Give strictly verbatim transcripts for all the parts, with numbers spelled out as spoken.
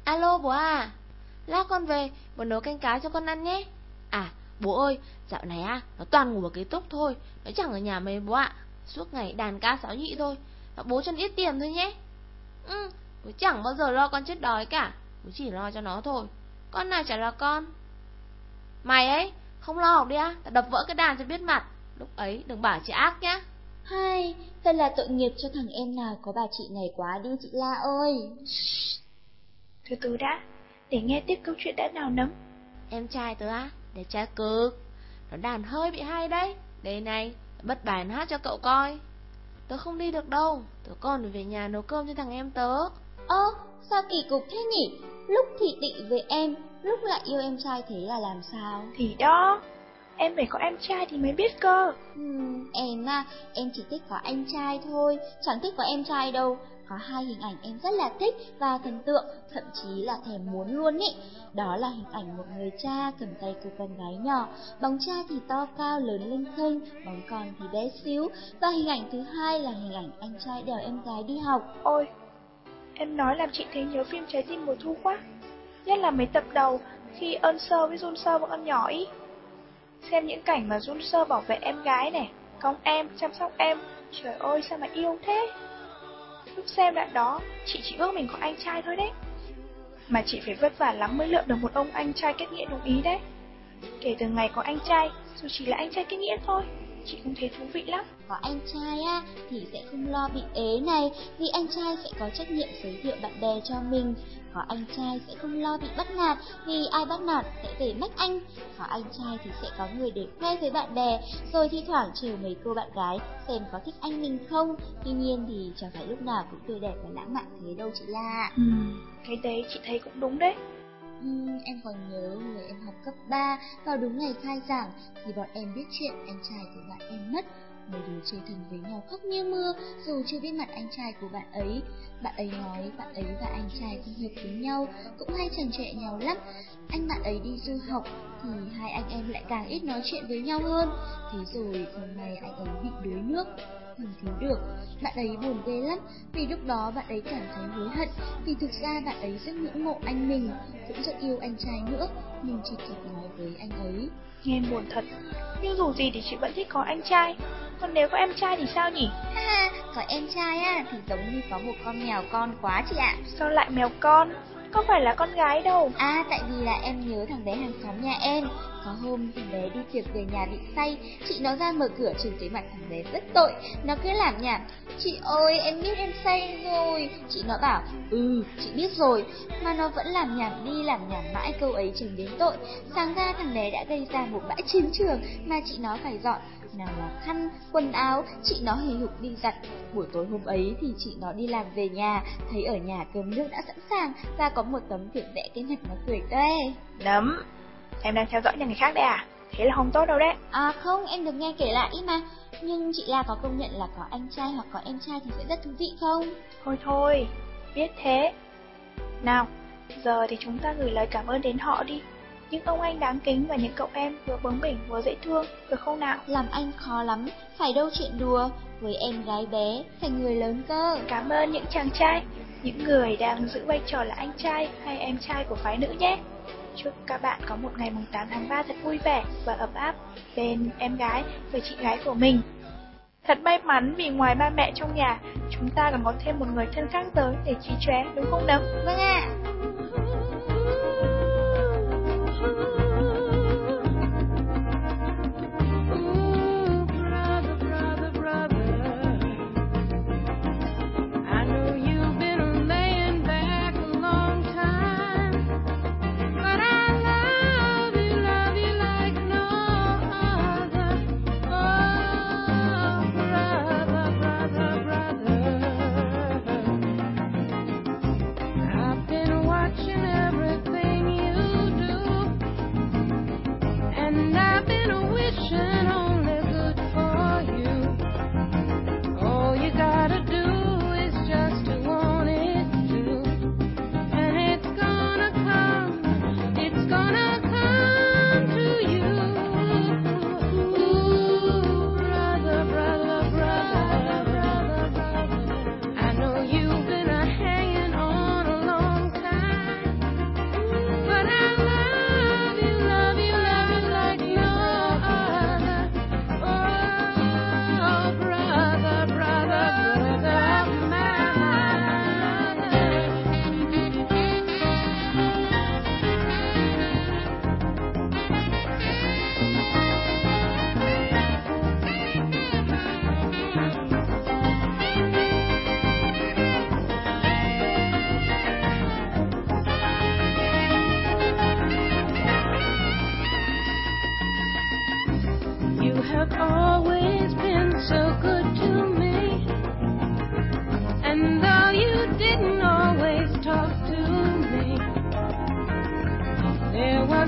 Alo bố à, lát con về, bố nấu canh cá cho con ăn nhé. À, bố ơi, dạo này à, nó toàn ngủ ở ký túc thôi, nó chẳng ở nhà mấy bố ạ. Suốt ngày đàn ca sáo nhị thôi, và bố cho ít tiền thôi nhé. Ừ, bố chẳng bao giờ lo con chết đói cả, bố chỉ lo cho nó thôi. Con nào chả là con. Mày ấy, không lo học đi á, tao đập vỡ cái đàn cho biết mặt. Lúc ấy đừng bảo chị ác nhá. Hay, thật là tội nghiệp cho thằng em nào có bà chị này quá đi chị La ơi. Từ từ đã, để nghe tiếp câu chuyện đã nào nấm. Em trai tớ á, đẹp trai cực. Nó đàn hơi bị hay đấy. Đây này, bật bài nó hát cho cậu coi. Tớ không đi được đâu, tớ còn phải về nhà nấu cơm cho thằng em tớ. Ơ, sao kỳ cục thế nhỉ? Lúc thì tị với em, lúc lại yêu em trai thế là làm sao? Thì đó, em phải có em trai thì mới biết cơ. Ừm, em à, em chỉ thích có anh trai thôi, chẳng thích có em trai đâu. Có hai hình ảnh em rất là thích và thần tượng, thậm chí là thèm muốn luôn ý. Đó là hình ảnh một người cha cầm tay cô con gái nhỏ, bóng cha thì to cao lớn lên khênh, bóng con thì bé xíu. Và hình ảnh thứ hai là hình ảnh anh trai đèo em gái đi học. Ôi, em nói làm chị thấy nhớ phim Trái tim mùa thu quá. Nhất là mấy tập đầu khi Ân Sơ với Jun Sơ bọn con nhỏ ý. Xem những cảnh mà Jun Sơ bảo vệ em gái này, cõng em, chăm sóc em. Trời ơi sao mà yêu thế. Lúc xem đoạn đó, chị chỉ ước mình có anh trai thôi đấy. Mà chị phải vất vả lắm mới lượm được một ông anh trai kết nghĩa đúng ý đấy. Kể từ ngày có anh trai, dù chỉ là anh trai kết nghĩa thôi, chị cũng thấy thú vị lắm. Có anh trai á thì sẽ không lo bị ế này, vì anh trai sẽ có trách nhiệm giới thiệu bạn bè cho mình. Có anh trai sẽ không lo bị bắt nạt, vì ai bắt nạt sẽ về mách anh. Có anh trai thì sẽ có người để khoe với bạn bè, rồi thi thoảng trêu mấy cô bạn gái xem có thích anh mình không. Tuy nhiên thì chẳng phải lúc nào cũng tươi đẹp và lãng mạn thế đâu chị La. Ừ, cái đấy chị thấy cũng đúng đấy. Uhm, em còn nhớ người em học cấp ba, vào đúng ngày khai giảng thì bọn em biết chuyện anh trai của bạn em mất. Mấy đứa chơi thân với nhau khóc như mưa, dù chưa biết mặt anh trai của bạn ấy. Bạn ấy nói bạn ấy và anh trai không hợp với nhau, cũng hay chần chọe nhau lắm. Anh bạn ấy đi du học thì hai anh em lại càng ít nói chuyện với nhau hơn. Thế rồi hôm nay anh ấy bị đuối nước, không cứu được. Bạn ấy buồn ghê lắm, vì lúc đó bạn ấy cảm thấy hối hận, vì thực ra bạn ấy rất ngưỡng mộ anh mình, cũng rất yêu anh trai nữa, nhưng chỉ kịp nói với anh ấy. Nghe buồn thật, nhưng dù gì thì chị vẫn thích có anh trai. Còn nếu có em trai thì sao nhỉ? Ha, có em trai á thì giống như có một con mèo con quá chị ạ. Sao lại mèo con? Có phải là con gái đâu. À, tại vì là em nhớ thằng bé hàng xóm nhà em. Có hôm thằng bé đi tiệc về nhà bị say, chị nó ra mở cửa trừng thấy mặt thằng bé rất tội. Nó cứ làm nhảm: chị ơi em biết em say rồi. Chị nó bảo: ừ chị biết rồi. Mà nó vẫn làm nhảm đi làm nhảm mãi, câu ấy chừng đến tội. Sáng ra thằng bé đã gây ra một bãi chiến trường mà chị nó phải dọn. Nào là khăn, quần áo, chị nó hì hục đi giặt. Buổi tối hôm ấy thì chị nó đi làm về nhà, thấy ở nhà cơm nước đã sẵn sàng và có một tấm thiệp vẽ cái mặt nó cười tươi. Nấm, em đang theo dõi nhà người khác đấy à? Thế là không tốt đâu đấy. À không, em được nghe kể lại ý mà. Nhưng chị La có công nhận là có anh trai hoặc có em trai thì sẽ rất thú vị không? Thôi thôi, biết thế. Nào, giờ thì chúng ta gửi lời cảm ơn đến họ đi. Những ông anh đáng kính và những cậu em vừa bướng bỉnh vừa dễ thương, được không nào? Làm anh khó lắm, phải đâu chuyện đùa. Với em gái bé, phải người lớn cơ. Cảm ơn những chàng trai, những người đang giữ vai trò là anh trai hay em trai của phái nữ nhé. Chúc các bạn có một ngày tám tháng ba thật vui vẻ và ấm áp bên em gái và chị gái của mình. Thật may mắn vì ngoài ba mẹ trong nhà, chúng ta còn có thêm một người thân khác giới để chí chóe, đúng không Nấm? Vâng ạ. I've been watching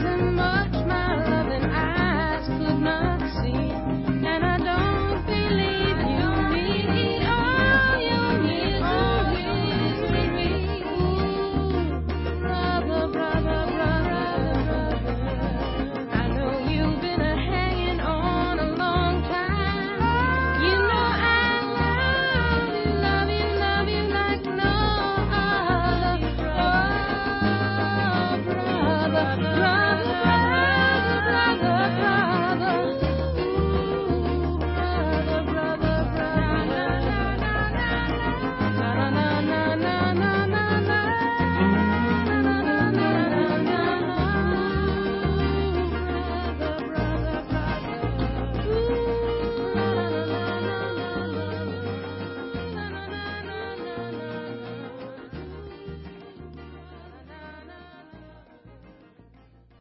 never